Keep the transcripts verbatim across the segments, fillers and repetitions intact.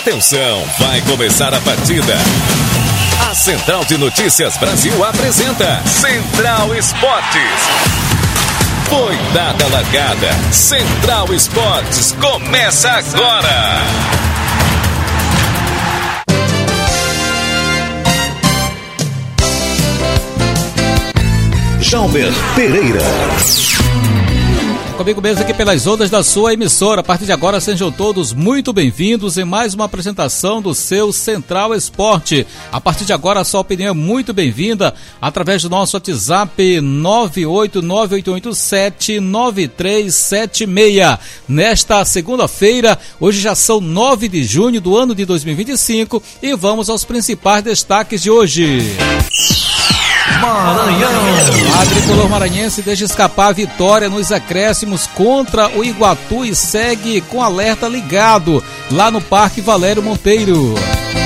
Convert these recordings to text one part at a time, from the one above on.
Atenção, vai começar a partida. A Central de Notícias Brasil apresenta Central Esportes. Foi dada a largada. Central Esportes começa agora. Jalber Pereira. Comigo mesmo aqui pelas ondas da sua emissora. A partir de agora sejam todos muito bem-vindos em mais uma apresentação do seu Central Esporte. A partir de agora a sua opinião é muito bem-vinda através do nosso WhatsApp nove oito nove oito oito sete nove três sete seis. Nesta segunda-feira, hoje já são nove de junho do ano de dois mil e vinte e cinco e vamos aos principais destaques de hoje. Maranhão. A tricolor maranhense deixa escapar a vitória nos acréscimos contra o Iguatu e segue com alerta ligado lá no Parque Valério Monteiro.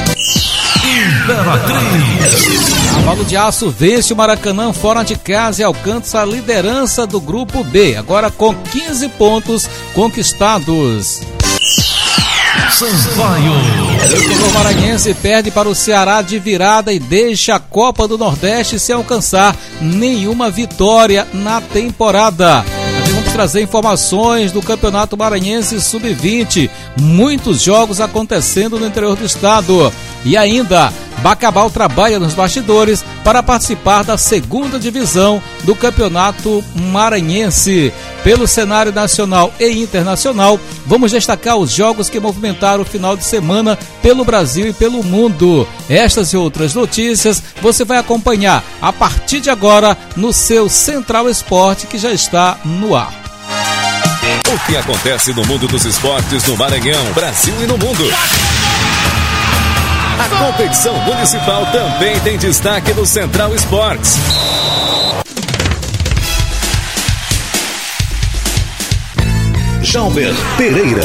Cavalo de Aço vence o Maracanã fora de casa e alcança a liderança do Grupo B, agora com quinze pontos conquistados. Sampaio. O tricolor maranhense perde para o Ceará de virada e deixa a Copa do Nordeste sem alcançar nenhuma vitória na temporada. Também vamos trazer informações do Campeonato Maranhense sub vinte. Muitos jogos acontecendo no interior do estado. E ainda, Bacabal trabalha nos bastidores para participar da segunda divisão do Campeonato Maranhense. Pelo cenário nacional e internacional, vamos destacar os jogos que movimentaram o final de semana pelo Brasil e pelo mundo. Estas e outras notícias você vai acompanhar a partir de agora no seu Central Esporte, que já está no ar. O que acontece no mundo dos esportes no Maranhão, Brasil e no mundo? A competição municipal também tem destaque no Central Esportes. Jalber Pereira.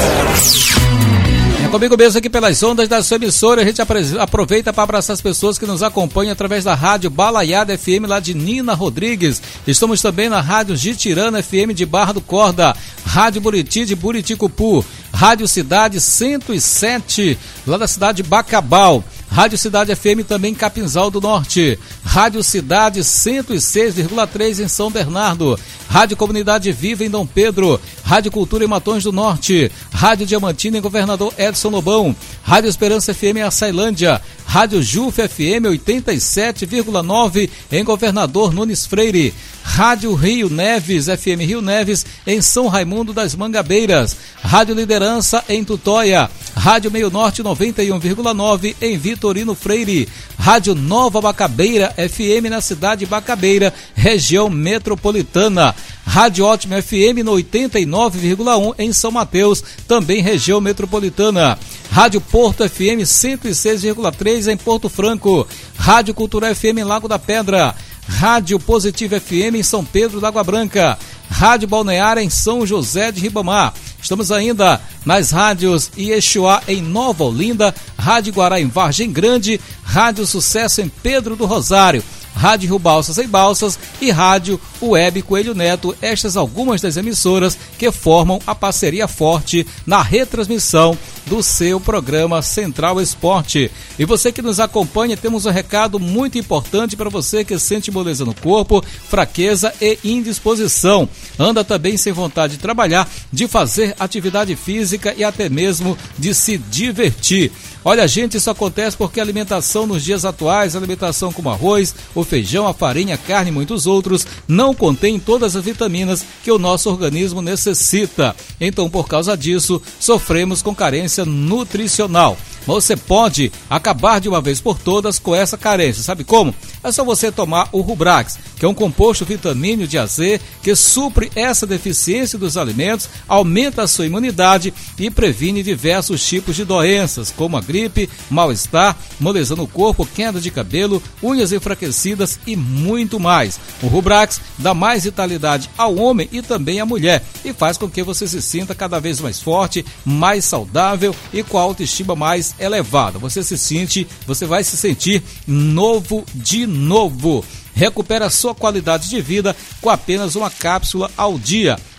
É comigo mesmo aqui pelas ondas da sua emissora. A gente aproveita para abraçar as pessoas que nos acompanham através da Rádio Balaiada F M lá de Nina Rodrigues. Estamos também na Rádio Gitirana F M de Barra do Corda, Rádio Buriti de Buriticupu, Rádio Cidade cento e sete lá da cidade de Bacabal, Rádio Cidade F M também em Capinzal do Norte, Rádio Cidade cento e seis vírgula três em São Bernardo, Rádio Comunidade Viva em Dom Pedro, Rádio Cultura em Matões do Norte, Rádio Diamantina em Governador Edson Lobão, Rádio Esperança F M em Açailândia, Rádio Juf F M oitenta e sete vírgula nove em Governador Nunes Freire, Rádio Rio Neves F M Rio Neves em São Raimundo das Mangabeiras, Rádio Liderança em Tutóia, Rádio Meio Norte noventa e um vírgula nove em Vitorino Freire, Rádio Nova Bacabeira F M na cidade de Bacabeira, região metropolitana, Rádio Ótima F M no oitenta e nove vírgula um em São Mateus, também região metropolitana, Rádio Porto F M cento e seis vírgula três em Porto Franco, Rádio Cultura F M em Lago da Pedra, Rádio Positivo F M em São Pedro da Água Branca, Rádio Balneária em São José de Ribamar. Estamos ainda nas rádios Iexuá em Nova Olinda, Rádio Guará em Vargem Grande, Rádio Sucesso em Pedro do Rosário, Rádio Rio Balsas em Balsas e Rádio Web Coelho Neto. Estas algumas das emissoras que formam a parceria forte na retransmissão do seu programa Central Esporte. E você que nos acompanha, temos um recado muito importante para você que sente moleza no corpo, fraqueza e indisposição. Anda também sem vontade de trabalhar, de fazer atividade física e até mesmo de se divertir. Olha, gente, isso acontece porque a alimentação nos dias atuais, a alimentação como arroz, o feijão, a farinha, a carne e muitos outros, não contém todas as vitaminas que o nosso organismo necessita. Então, por causa disso, sofremos com carência nutricional. Você pode acabar de uma vez por todas com essa carência. Sabe como? É só você tomar o Rubrax, que é um composto vitamínico de A Z que supre essa deficiência dos alimentos, aumenta a sua imunidade e previne diversos tipos de doenças, como a gripe, mal-estar, moleza no corpo, queda de cabelo, unhas enfraquecidas e muito mais. O Rubrax dá mais vitalidade ao homem e também à mulher e faz com que você se sinta cada vez mais forte, mais saudável e com a autoestima mais elevada. Você se sente, você vai se sentir novo de novo. Recupera a sua qualidade de vida com apenas uma cápsula ao dia.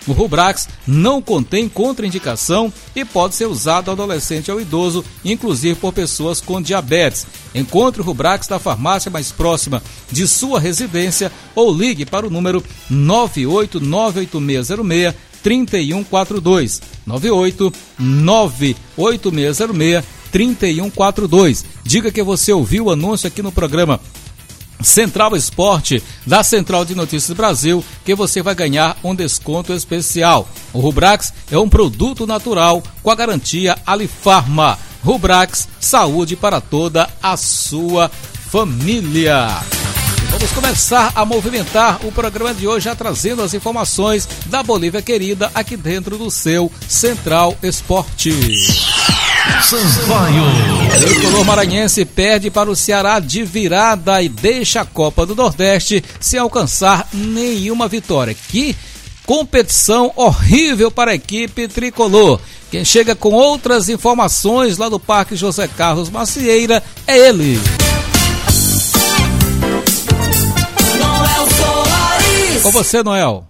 O Rubrax não contém contraindicação e pode ser usado ao adolescente ou idoso, inclusive por pessoas com diabetes. Encontre o Rubrax na farmácia mais próxima de sua residência ou ligue para o número nove oito nove oito seis zero seis três um quatro dois, nove oito nove oito seis zero seis três um quatro dois. Diga que você ouviu o anúncio aqui no programa Central Esporte, da Central de Notícias Brasil, que você vai ganhar um desconto especial. O Rubrax é um produto natural com a garantia Alifarma. Rubrax, saúde para toda a sua família. Vamos começar a movimentar o programa de hoje, já trazendo as informações da Bolívia querida aqui dentro do seu Central Esporte. Sampaio. O tricolor maranhense perde para o Ceará de virada e deixa a Copa do Nordeste sem alcançar nenhuma vitória. Que competição horrível para a equipe tricolor. Quem chega com outras informações lá do Parque José Carlos Macieira é ele. Com você, Noel.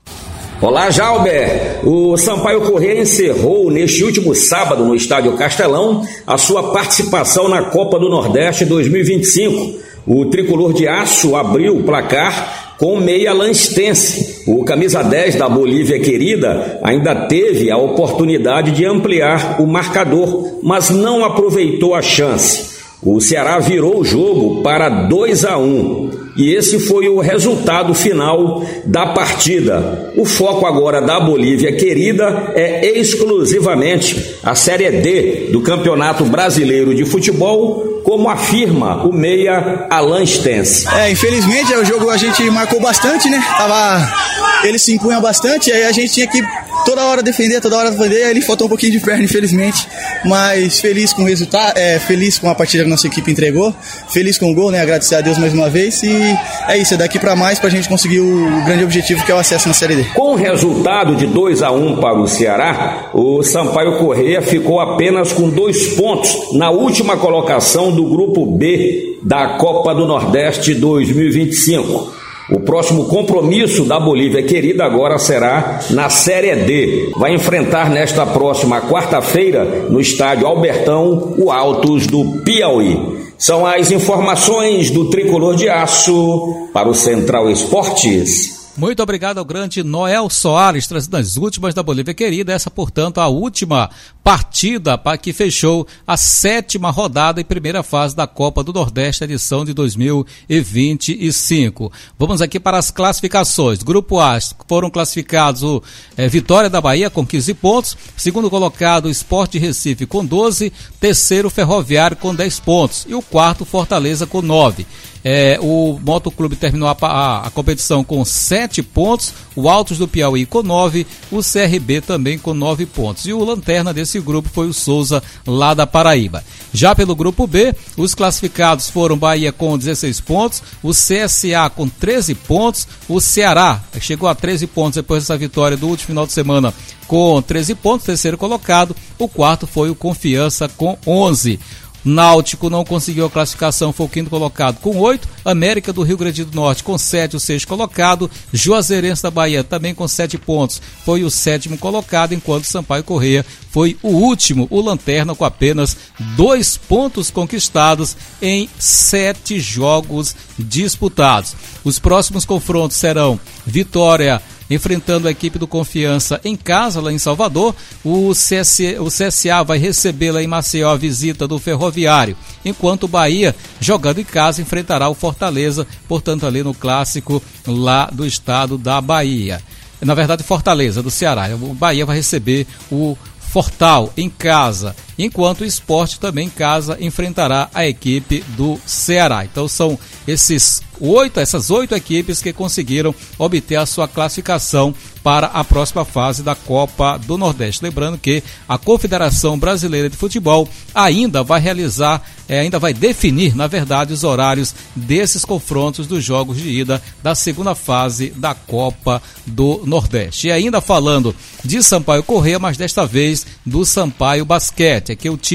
Olá, Jalber. O Sampaio Corrêa encerrou neste último sábado no Estádio Castelão a sua participação na Copa do Nordeste dois mil e vinte e cinco. O tricolor de aço abriu o placar com meia lanstense. O camisa dez da Bolívia querida ainda teve a oportunidade de ampliar o marcador, mas não aproveitou a chance. O Ceará virou o jogo para dois a um e esse foi o resultado final da partida. O foco agora da Bolívia querida é exclusivamente a Série D do Campeonato Brasileiro de Futebol, como afirma o meia Alan Stense. É, infelizmente o jogo a gente marcou bastante, né? Tava, ele se impunha bastante, aí a gente tinha que toda hora defender, toda hora defender, aí ele faltou um pouquinho de perna, infelizmente, mas feliz com o resultado, é, feliz com a partida que a nossa equipe entregou, feliz com o gol, né? Agradecer a Deus mais uma vez e é isso, é daqui pra mais pra gente conseguir o grande objetivo que é o acesso na Série D. Com o resultado de dois a um para o Ceará, o Sampaio Corrêa ficou apenas com dois pontos na última colocação do Grupo B da Copa do Nordeste dois mil e vinte e cinco. O próximo compromisso da Bolívia querida agora será na Série D. Vai enfrentar nesta próxima quarta-feira, no estádio Albertão, o Altos do Piauí. São as informações do Tricolor de Aço para o Central Esportes. Muito obrigado ao grande Noel Soares, trazendo as últimas da Bolívia querida. Essa, portanto, a última partida para que fechou a sétima rodada e primeira fase da Copa do Nordeste, edição de dois mil e vinte e cinco. Vamos aqui para as classificações. Grupo A, foram classificados o é, Vitória da Bahia com quinze pontos, segundo colocado o Sport de Recife com doze, terceiro Ferroviário com dez pontos e o quarto Fortaleza com nove. É, o Motoclube terminou a, a, a competição com sete pontos, o Altos do Piauí com nove, o C R B também com nove pontos. E o lanterna desse grupo foi o Souza, lá da Paraíba. Já pelo grupo B, os classificados foram Bahia com dezesseis pontos, o C S A com treze pontos, o Ceará chegou a treze pontos depois dessa vitória do último final de semana com treze pontos, terceiro colocado, o quarto foi o Confiança com onze. Náutico não conseguiu a classificação, foi o quinto colocado com oito, América do Rio Grande do Norte com sete, o sexto colocado, Juazeirense da Bahia também com sete pontos, foi o sétimo colocado, enquanto Sampaio Corrêa foi o último, o lanterna, com apenas dois pontos conquistados em sete jogos disputados. Os próximos confrontos serão Vitória enfrentando a equipe do Confiança em casa, lá em Salvador. O, C S, o C S A vai receber lá em Maceió a visita do Ferroviário, enquanto o Bahia, jogando em casa, enfrentará o Fortaleza, portanto ali no clássico lá do estado da Bahia. Na verdade, Fortaleza, do Ceará. O Bahia vai receber o Fortal em casa, enquanto o Sport também em casa enfrentará a equipe do Ceará. Então são esses oito, essas oito equipes que conseguiram obter a sua classificação para a próxima fase da Copa do Nordeste. Lembrando que a Confederação Brasileira de Futebol ainda vai realizar, é, ainda vai definir, na verdade, os horários desses confrontos dos jogos de ida da segunda fase da Copa do Nordeste. E ainda falando de Sampaio Corrêa, mas desta vez do Sampaio Basquete. Aqui o time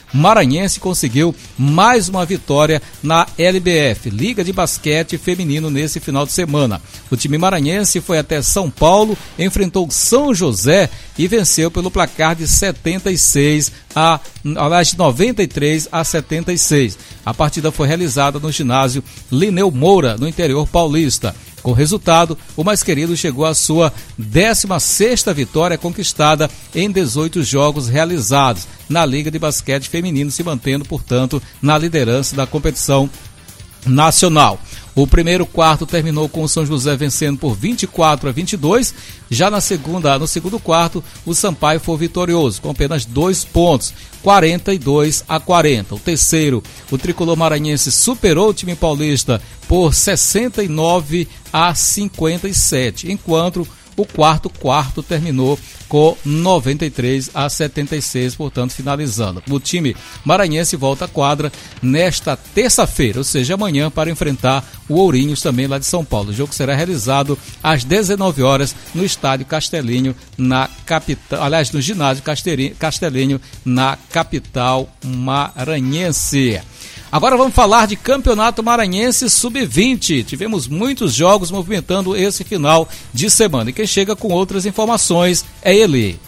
Maranhense conseguiu mais uma vitória na L B F, Liga de Basquete Feminino, nesse final de semana. O time maranhense foi até São Paulo, enfrentou São José e venceu pelo placar de setenta e seis a, aliás, de noventa e três a setenta e seis. A partida foi realizada no ginásio Lineu Moura, no interior paulista. Com o resultado, o mais querido chegou à sua décima sexta vitória conquistada em dezoito jogos realizados na Liga de Basquete Feminino, se mantendo, portanto, na liderança da competição nacional. O primeiro quarto terminou com o São José vencendo por vinte e quatro a vinte e dois. Já na segunda, no segundo quarto, o Sampaio foi vitorioso, com apenas dois pontos, quarenta e dois a quarenta. O terceiro, o tricolor maranhense superou o time paulista por sessenta e nove a cinquenta e sete, enquanto o quarto quarto terminou com noventa e três a setenta e seis, portanto, finalizando. O time maranhense volta à quadra nesta terça-feira, ou seja, amanhã, para enfrentar o Ourinhos, também lá de São Paulo. O jogo será realizado às dezenove horas no estádio Castelinho, na capital, aliás, no ginásio Castelinho, na capital maranhense. Agora vamos falar de Campeonato Maranhense sub vinte. Tivemos muitos jogos movimentando esse final de semana. E quem chega com outras informações é ele.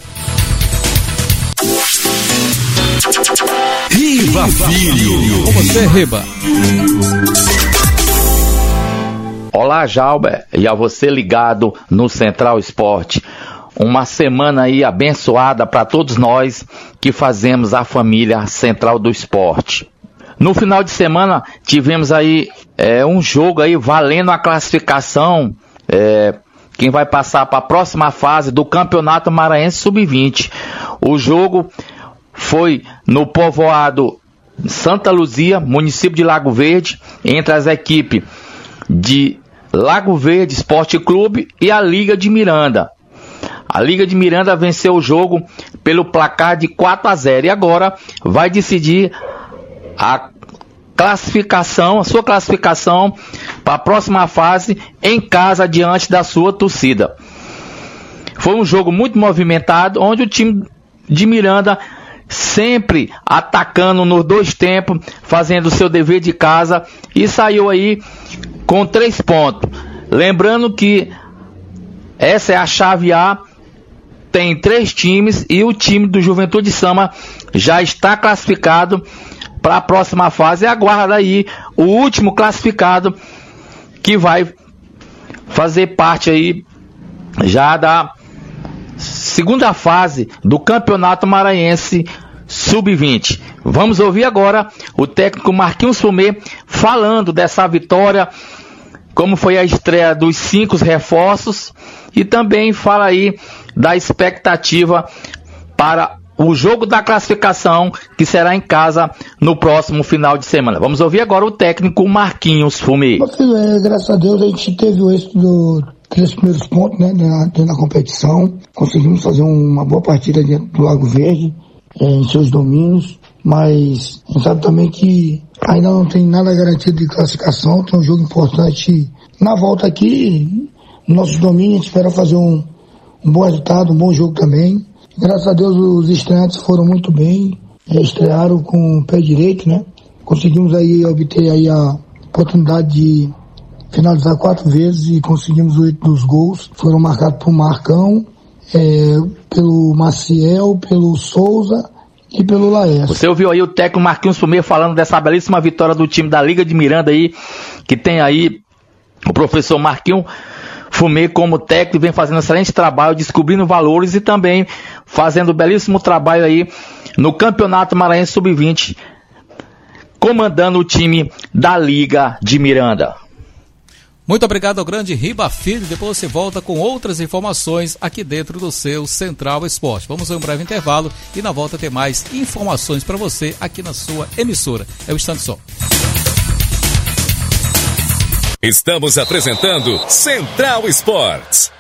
Riba Filho. Com você, Riba. Olá, Jalber, e a você ligado no Central Esporte. Uma semana aí abençoada para todos nós que fazemos a família Central do Esporte. No final de semana tivemos aí é, um jogo aí valendo a classificação, é, quem vai passar para a próxima fase do Campeonato Maranhense sub vinte. O jogo foi no povoado Santa Luzia, município de Lago Verde, entre as equipes de Lago Verde Esporte Clube e a Liga de Miranda. A Liga de Miranda venceu o jogo pelo placar de quatro a zero e agora vai decidir a classificação, a sua classificação para a próxima fase em casa diante da sua torcida. Foi um jogo muito movimentado, onde o time de Miranda sempre atacando nos dois tempos, fazendo o seu dever de casa e saiu aí com três pontos. Lembrando que essa é a chave A, tem três times e o time do Juventude Sama já está classificado para a próxima fase e aguarda aí o último classificado que vai fazer parte aí já da segunda fase do Campeonato Maranhense sub vinte. Vamos ouvir agora o técnico Marquinhos Fumê falando dessa vitória, como foi a estreia dos cinco reforços e também fala aí da expectativa para o jogo da classificação, que será em casa no próximo final de semana. Vamos ouvir agora o técnico Marquinhos Fumê. É, graças a Deus a gente teve o êxito dos três primeiros pontos, né, dentro da competição. Conseguimos fazer uma boa partida dentro do Lago Verde, é, em seus domínios, mas a gente sabe também que ainda não tem nada garantido de classificação. Tem um jogo importante na volta aqui, no nosso domínio. A gente espera fazer um, um bom resultado, um bom jogo também. Graças a Deus os estreantes foram muito bem, estrearam com o pé direito, né? Conseguimos aí obter aí a oportunidade de finalizar quatro vezes e conseguimos oito dos gols. Foram marcados por Marcão, é, pelo Maciel, pelo Souza e pelo Laércio. Você ouviu aí o técnico Marquinhos Fumê falando dessa belíssima vitória do time da Liga de Miranda aí, que tem aí o professor Marquinhos Fumê como técnico, vem fazendo um excelente trabalho, descobrindo valores e também fazendo um belíssimo trabalho aí no Campeonato Maranhense sub vinte, comandando o time da Liga de Miranda. Muito obrigado ao grande Riba Filho. Depois você volta com outras informações aqui dentro do seu Central Esporte. Vamos a um breve intervalo e na volta ter mais informações para você aqui na sua emissora. É o Instante Só. Estamos apresentando Central Esportes.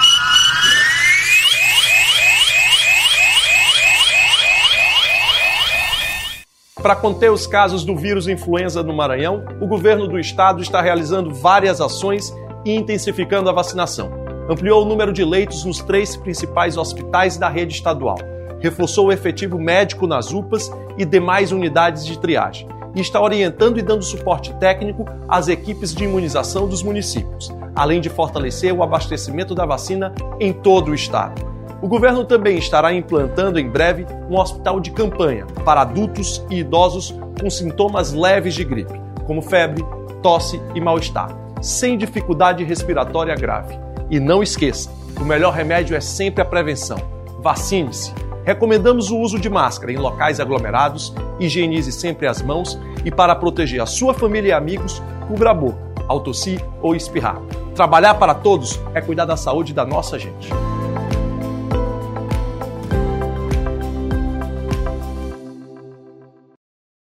Para conter os casos do vírus influenza no Maranhão, o governo do estado está realizando várias ações e intensificando a vacinação. Ampliou o número de leitos nos três principais hospitais da rede estadual. reforçou o efetivo médico nas U P As e demais unidades de triagem e está orientando e dando suporte técnico às equipes de imunização dos municípios, além de fortalecer o abastecimento da vacina em todo o estado. O governo também estará implantando em breve um hospital de campanha para adultos e idosos com sintomas leves de gripe, como febre, tosse e mal-estar, sem dificuldade respiratória grave. E não esqueça, o melhor remédio é sempre a prevenção. Vacine-se. Recomendamos o uso de máscara em locais aglomerados, higienize sempre as mãos e, para proteger a sua família e amigos, cubra a boca ao tossir ou espirrar. Trabalhar para todos é cuidar da saúde da nossa gente.